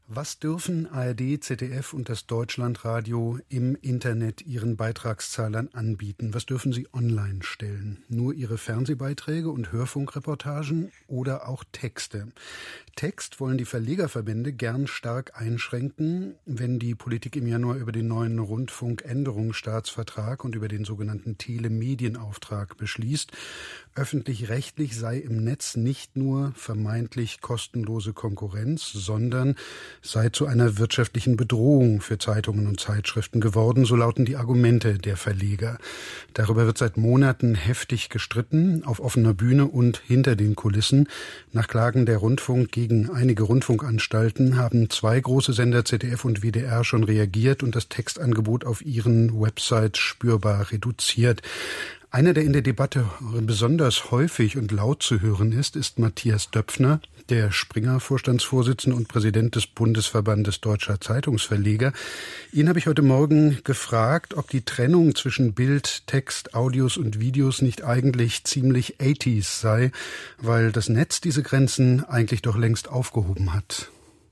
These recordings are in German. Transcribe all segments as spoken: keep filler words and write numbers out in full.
Was dürfen A R D, Z D F und das Deutschlandradio im Internet ihren Beitragszahlern anbieten? Was dürfen sie online stellen? Nur ihre Fernsehbeiträge und Hörfunkreportagen oder auch Texte? Text wollen die Verlegerverbände gern stark einschränken, wenn die Politik im Januar über den neuen Rundfunkänderungsstaatsvertrag und über den sogenannten Telemedienauftrag beschließt. Öffentlich-rechtlich sei im Netz nicht nur vermeintlich kostenlose Konkurrenz, sondern sei zu einer wirtschaftlichen Bedrohung für Zeitungen und Zeitschriften geworden, so lauten die Argumente der Verleger. Darüber wird seit Monaten heftig gestritten, auf offener Bühne und hinter den Kulissen. Nach Klagen der Rundfunk gegen einige Rundfunkanstalten haben zwei große Sender Z D F und W D R schon reagiert und das Textangebot auf ihren Websites spürbar reduziert. Einer, der in der Debatte besonders häufig und laut zu hören ist, ist Matthias Döpfner, der Springer-Vorstandsvorsitzende und Präsident des Bundesverbandes Deutscher Zeitungsverleger. Ihn habe ich heute Morgen gefragt, ob die Trennung zwischen Bild, Text, Audios und Videos nicht eigentlich ziemlich achtziger sei, weil das Netz diese Grenzen eigentlich doch längst aufgehoben hat.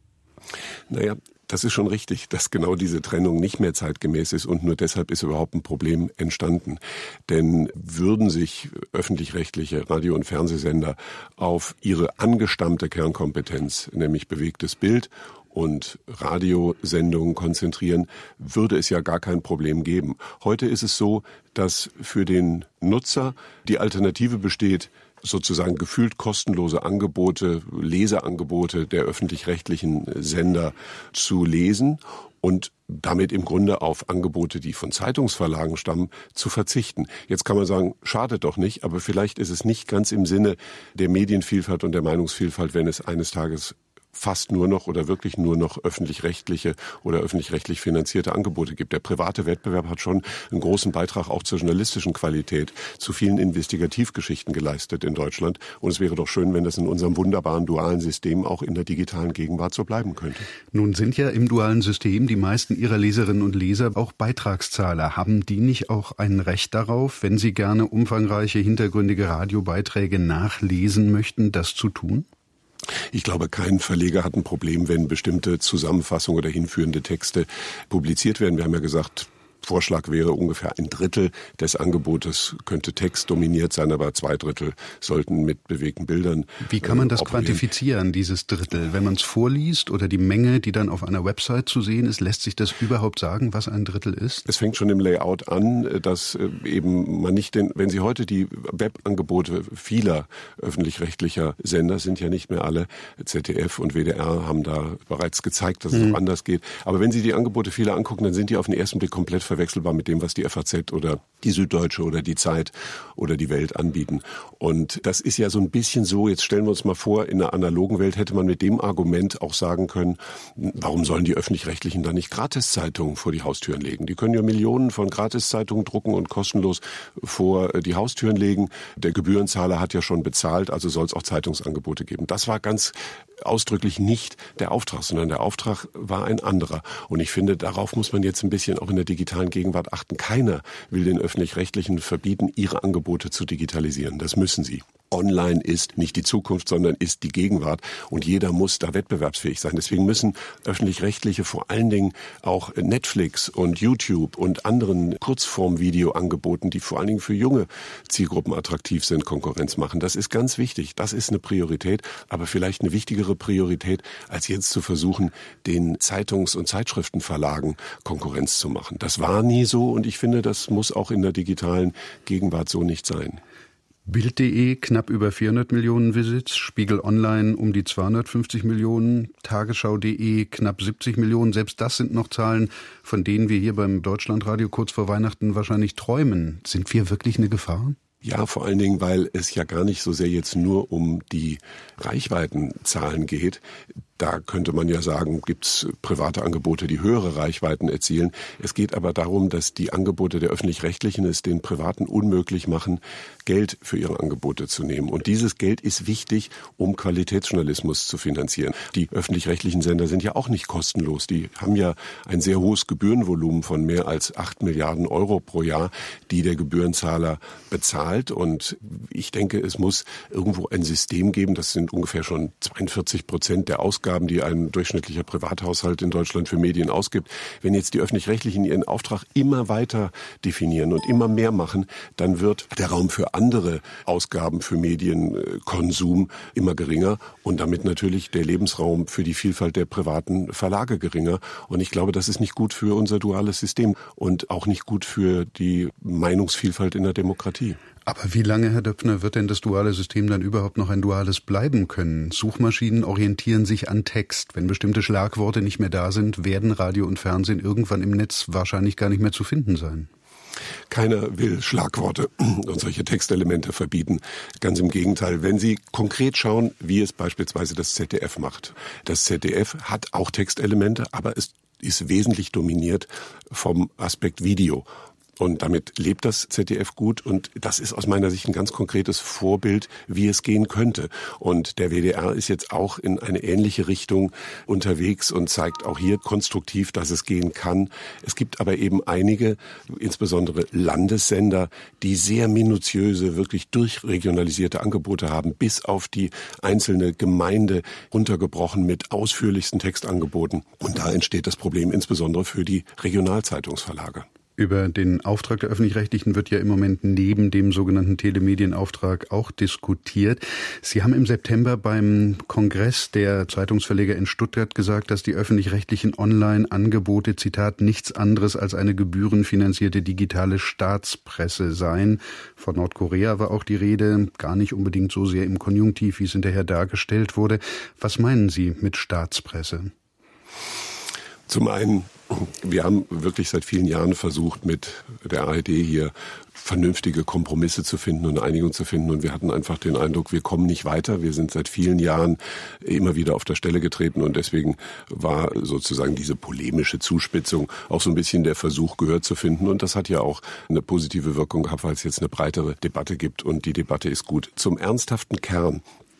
Naja, das ist schon richtig, dass genau diese Trennung nicht mehr zeitgemäß ist und nur deshalb ist überhaupt ein Problem entstanden. Denn würden sich öffentlich-rechtliche Radio- und Fernsehsender auf ihre angestammte Kernkompetenz, nämlich bewegtes Bild und Radiosendungen konzentrieren, würde es ja gar kein Problem geben. Heute ist es so, dass für den Nutzer die Alternative besteht, sozusagen gefühlt kostenlose Angebote, Leseangebote der öffentlich-rechtlichen Sender zu lesen und damit im Grunde auf Angebote, die von Zeitungsverlagen stammen, zu verzichten. Jetzt kann man sagen, schadet doch nicht, aber vielleicht ist es nicht ganz im Sinne der Medienvielfalt und der Meinungsvielfalt, wenn es eines Tages fast nur noch oder wirklich nur noch öffentlich-rechtliche oder öffentlich-rechtlich finanzierte Angebote gibt. Der private Wettbewerb hat schon einen großen Beitrag auch zur journalistischen Qualität, zu vielen Investigativgeschichten geleistet in Deutschland. Und es wäre doch schön, wenn das in unserem wunderbaren dualen System auch in der digitalen Gegenwart so bleiben könnte. Nun sind ja im dualen System die meisten Ihrer Leserinnen und Leser auch Beitragszahler. Haben die nicht auch ein Recht darauf, wenn sie gerne umfangreiche, hintergründige Radiobeiträge nachlesen möchten, das zu tun? Ich glaube, kein Verleger hat ein Problem, wenn bestimmte Zusammenfassungen oder hinführende Texte publiziert werden. Wir haben ja gesagt, Vorschlag wäre ungefähr ein Drittel des Angebotes könnte textdominiert sein, aber zwei Drittel sollten mit bewegten Bildern. Wie kann man das äh, quantifizieren, dieses Drittel? Wenn man es vorliest oder die Menge, die dann auf einer Website zu sehen ist, lässt sich das überhaupt sagen, was ein Drittel ist? Es fängt schon im Layout an, dass eben man nicht den, wenn Sie heute die Webangebote vieler öffentlich-rechtlicher Sender, sind ja nicht mehr alle, Z D F und W D R haben da bereits gezeigt, dass es mhm. auch anders geht. Aber wenn Sie die Angebote vieler angucken, dann sind die auf den ersten Blick komplett verwechselbar mit dem, was die F A Z oder die Süddeutsche oder die Zeit oder die Welt anbieten. Und das ist ja so ein bisschen so, jetzt stellen wir uns mal vor, in einer analogen Welt hätte man mit dem Argument auch sagen können, warum sollen die Öffentlich-Rechtlichen da nicht Gratiszeitungen vor die Haustüren legen? Die können ja Millionen von Gratiszeitungen drucken und kostenlos vor die Haustüren legen. Der Gebührenzahler hat ja schon bezahlt, also soll es auch Zeitungsangebote geben. Das war ganz ausdrücklich nicht der Auftrag, sondern der Auftrag war ein anderer. Und ich finde, darauf muss man jetzt ein bisschen auch in der digitalen Gegenwart achten. Keiner will den Öffentlich-Rechtlichen verbieten, ihre Angebote zu digitalisieren. Das müssen sie. Online ist nicht die Zukunft, sondern ist die Gegenwart. Und jeder muss da wettbewerbsfähig sein. Deswegen müssen Öffentlich-Rechtliche vor allen Dingen auch Netflix und YouTube und anderen Kurzform-Video-Angeboten, die vor allen Dingen für junge Zielgruppen attraktiv sind, Konkurrenz machen. Das ist ganz wichtig. Das ist eine Priorität, aber vielleicht eine wichtigere Priorität, als jetzt zu versuchen, den Zeitungs- und Zeitschriftenverlagen Konkurrenz zu machen. Das war nie so und ich finde, das muss auch in der digitalen Gegenwart so nicht sein. Bild punkt de knapp über vierhundert Millionen Visits, Spiegel Online um die zweihundertfünfzig Millionen, Tagesschau punkt de knapp siebzig Millionen. Selbst das sind noch Zahlen, von denen wir hier beim Deutschlandradio kurz vor Weihnachten wahrscheinlich träumen. Sind wir wirklich eine Gefahr? Ja, vor allen Dingen, weil es ja gar nicht so sehr jetzt nur um die Reichweitenzahlen geht. Da könnte man ja sagen, gibt's private Angebote, die höhere Reichweiten erzielen. Es geht aber darum, dass die Angebote der Öffentlich-Rechtlichen es den Privaten unmöglich machen, Geld für ihre Angebote zu nehmen. Und dieses Geld ist wichtig, um Qualitätsjournalismus zu finanzieren. Die öffentlich-rechtlichen Sender sind ja auch nicht kostenlos. Die haben ja ein sehr hohes Gebührenvolumen von mehr als acht Milliarden Euro pro Jahr, die der Gebührenzahler bezahlt. Und ich denke, es muss irgendwo ein System geben, das sind ungefähr schon zweiundvierzig Prozent der Ausgaben Ausgaben, die ein durchschnittlicher Privathaushalt in Deutschland für Medien ausgibt. Wenn jetzt die Öffentlich-Rechtlichen ihren Auftrag immer weiter definieren und immer mehr machen, dann wird der Raum für andere Ausgaben für Medienkonsum immer geringer und damit natürlich der Lebensraum für die Vielfalt der privaten Verlage geringer. Und ich glaube, das ist nicht gut für unser duales System und auch nicht gut für die Meinungsvielfalt in der Demokratie. Aber wie lange, Herr Döpfner, wird denn das duale System dann überhaupt noch ein duales bleiben können? Suchmaschinen orientieren sich an Text. Wenn bestimmte Schlagworte nicht mehr da sind, werden Radio und Fernsehen irgendwann im Netz wahrscheinlich gar nicht mehr zu finden sein. Keiner will Schlagworte und solche Textelemente verbieten. Ganz im Gegenteil, wenn Sie konkret schauen, wie es beispielsweise das Z D F macht. Das Z D F hat auch Textelemente, aber es ist wesentlich dominiert vom Aspekt Video. Und damit lebt das Z D F gut und das ist aus meiner Sicht ein ganz konkretes Vorbild, wie es gehen könnte. Und der W D R ist jetzt auch in eine ähnliche Richtung unterwegs und zeigt auch hier konstruktiv, dass es gehen kann. Es gibt aber eben einige, insbesondere Landessender, die sehr minutiöse, wirklich durchregionalisierte Angebote haben, bis auf die einzelne Gemeinde runtergebrochen mit ausführlichsten Textangeboten. Und da entsteht das Problem insbesondere für die Regionalzeitungsverlage. Über den Auftrag der Öffentlich-Rechtlichen wird ja im Moment neben dem sogenannten Telemedienauftrag auch diskutiert. Sie haben im September beim Kongress der Zeitungsverleger in Stuttgart gesagt, dass die öffentlich-rechtlichen Online-Angebote, Zitat, nichts anderes als eine gebührenfinanzierte digitale Staatspresse seien. Von Nordkorea war auch die Rede, gar nicht unbedingt so sehr im Konjunktiv, wie es hinterher dargestellt wurde. Was meinen Sie mit Staatspresse? Zum einen, wir haben wirklich seit vielen Jahren versucht, mit der A R D hier vernünftige Kompromisse zu finden und eine Einigung zu finden. Und wir hatten einfach den Eindruck, wir kommen nicht weiter. Wir sind seit vielen Jahren immer wieder auf der Stelle getreten. Und deswegen war sozusagen diese polemische Zuspitzung auch so ein bisschen der Versuch, Gehör zu finden. Und das hat ja auch eine positive Wirkung gehabt, weil es jetzt eine breitere Debatte gibt. Und die Debatte ist gut. Zum ernsthaften Kern.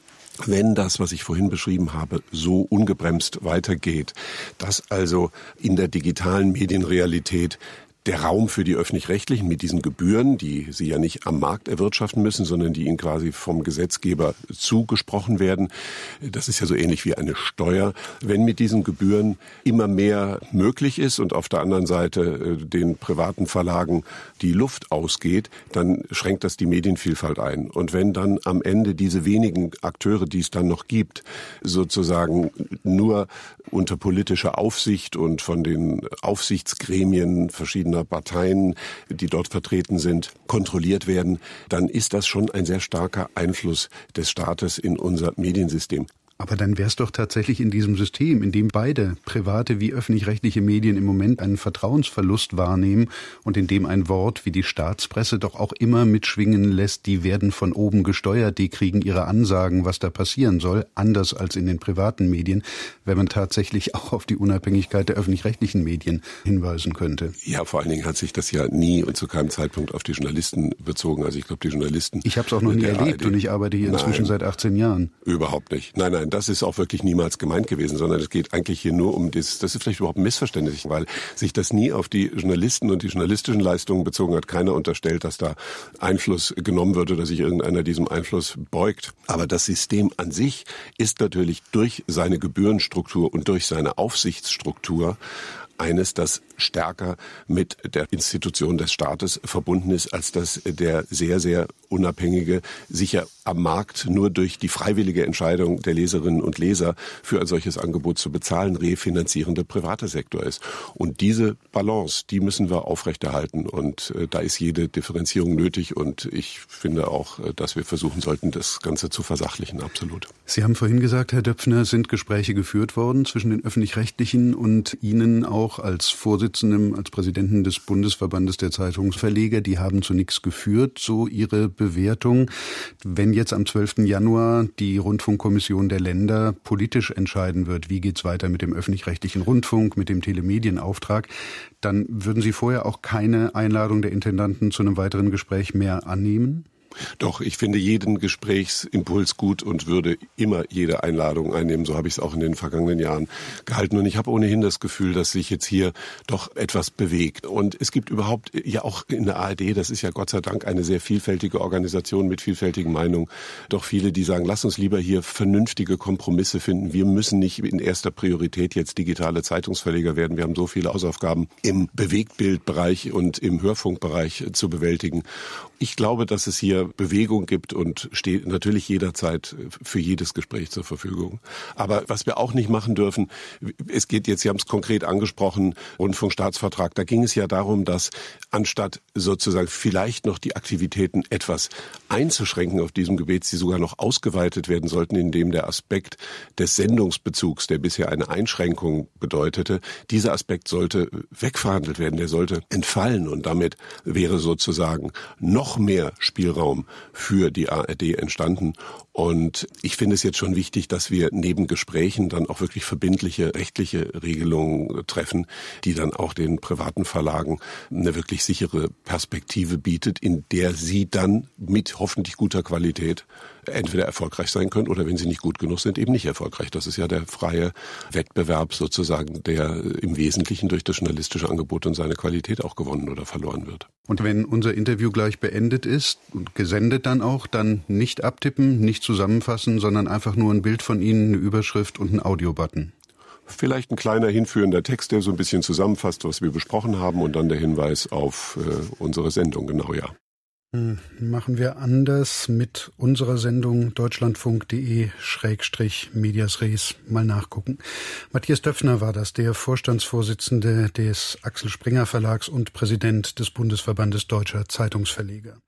Wenn das, was ich vorhin beschrieben habe, so ungebremst weitergeht, dass also in der digitalen Medienrealität der Raum für die Öffentlich-Rechtlichen mit diesen Gebühren, die sie ja nicht am Markt erwirtschaften müssen, sondern die ihnen quasi vom Gesetzgeber zugesprochen werden. Das ist ja so ähnlich wie eine Steuer. Wenn mit diesen Gebühren immer mehr möglich ist und auf der anderen Seite den privaten Verlagen die Luft ausgeht, dann schränkt das die Medienvielfalt ein. Und wenn dann am Ende diese wenigen Akteure, die es dann noch gibt, sozusagen nur unter politischer Aufsicht und von den Aufsichtsgremien verschiedener Parteien, die dort vertreten sind, kontrolliert werden, dann ist das schon ein sehr starker Einfluss des Staates in unser Mediensystem. Aber dann wäre es doch tatsächlich in diesem System, in dem beide private wie öffentlich-rechtliche Medien im Moment einen Vertrauensverlust wahrnehmen und in dem ein Wort wie die Staatspresse doch auch immer mitschwingen lässt, die werden von oben gesteuert, die kriegen ihre Ansagen, was da passieren soll, anders als in den privaten Medien, wenn man tatsächlich auch auf die Unabhängigkeit der öffentlich-rechtlichen Medien hinweisen könnte. Ja, vor allen Dingen hat sich das ja nie und zu keinem Zeitpunkt auf die Journalisten bezogen. Also ich glaube, die Journalisten... Ich habe es auch noch nie erlebt A R D, und ich arbeite hier inzwischen nein, seit achtzehn Jahren. Überhaupt nicht. Nein, nein. Das ist auch wirklich niemals gemeint gewesen, sondern es geht eigentlich hier nur um das, das ist vielleicht überhaupt ein Missverständnis, weil sich das nie auf die Journalisten und die journalistischen Leistungen bezogen hat. Keiner unterstellt, dass da Einfluss genommen wird oder sich irgendeiner diesem Einfluss beugt. Aber das System an sich ist natürlich durch seine Gebührenstruktur und durch seine Aufsichtsstruktur eines, das stärker mit der Institution des Staates verbunden ist, als dass der sehr, sehr unabhängige, sicher am Markt nur durch die freiwillige Entscheidung der Leserinnen und Leser für ein solches Angebot zu bezahlen, refinanzierende private Sektor ist. Und diese Balance, die müssen wir aufrechterhalten. Und äh, da ist jede Differenzierung nötig. Und ich finde auch, äh, dass wir versuchen sollten, das Ganze zu versachlichen, absolut. Sie haben vorhin gesagt, Herr Döpfner, sind Gespräche geführt worden zwischen den Öffentlich-Rechtlichen und Ihnen auch als Vorsitzendem, als Präsidenten des Bundesverbandes der Zeitungsverleger. Die haben zu nichts geführt, so Ihre Bewertung. Wenn jetzt am zwölften Januar die Rundfunkkommission der Länder politisch entscheiden wird, wie geht's weiter mit dem öffentlich-rechtlichen Rundfunk, mit dem Telemedienauftrag, dann würden Sie vorher auch keine Einladung der Intendanten zu einem weiteren Gespräch mehr annehmen? Doch, ich finde jeden Gesprächsimpuls gut und würde immer jede Einladung einnehmen. So habe ich es auch in den vergangenen Jahren gehalten. Und ich habe ohnehin das Gefühl, dass sich jetzt hier doch etwas bewegt. Und es gibt überhaupt ja auch in der A R D, das ist ja Gott sei Dank eine sehr vielfältige Organisation mit vielfältigen Meinungen, doch viele, die sagen, lass uns lieber hier vernünftige Kompromisse finden. Wir müssen nicht in erster Priorität jetzt digitale Zeitungsverleger werden. Wir haben so viele Hausaufgaben im Bewegtbildbereich und im Hörfunkbereich zu bewältigen. Ich glaube, dass es hier Bewegung gibt und steht natürlich jederzeit für jedes Gespräch zur Verfügung. Aber was wir auch nicht machen dürfen, es geht jetzt, Sie haben es konkret angesprochen, Rundfunkstaatsvertrag, da ging es ja darum, dass anstatt sozusagen vielleicht noch die Aktivitäten etwas einzuschränken auf diesem Gebiet, sie sogar noch ausgeweitet werden sollten, indem der Aspekt des Sendungsbezugs, der bisher eine Einschränkung bedeutete, dieser Aspekt sollte wegverhandelt werden, der sollte entfallen und damit wäre sozusagen noch mehr Spielraum für die A R D entstanden. Und ich finde es jetzt schon wichtig, dass wir neben Gesprächen dann auch wirklich verbindliche rechtliche Regelungen treffen, die dann auch den privaten Verlagen eine wirklich sichere Perspektive bietet, in der sie dann mit hoffentlich guter Qualität entweder erfolgreich sein können oder wenn sie nicht gut genug sind, eben nicht erfolgreich. Das ist ja der freie Wettbewerb sozusagen, der im Wesentlichen durch das journalistische Angebot und seine Qualität auch gewonnen oder verloren wird. Und wenn unser Interview gleich beendet ist und gesendet dann auch, dann nicht abtippen, nicht zusammenfassen, sondern einfach nur ein Bild von Ihnen, eine Überschrift und ein Audiobutton. Vielleicht ein kleiner hinführender Text, der so ein bisschen zusammenfasst, was wir besprochen haben und dann der Hinweis auf äh, unsere Sendung, genau, ja. Machen wir anders mit unserer Sendung deutschlandfunk.de Schrägstrich Medias Res. Mal nachgucken. Matthias Döpfner war das, der Vorstandsvorsitzende des Axel Springer Verlags und Präsident des Bundesverbandes Deutscher Zeitungsverleger.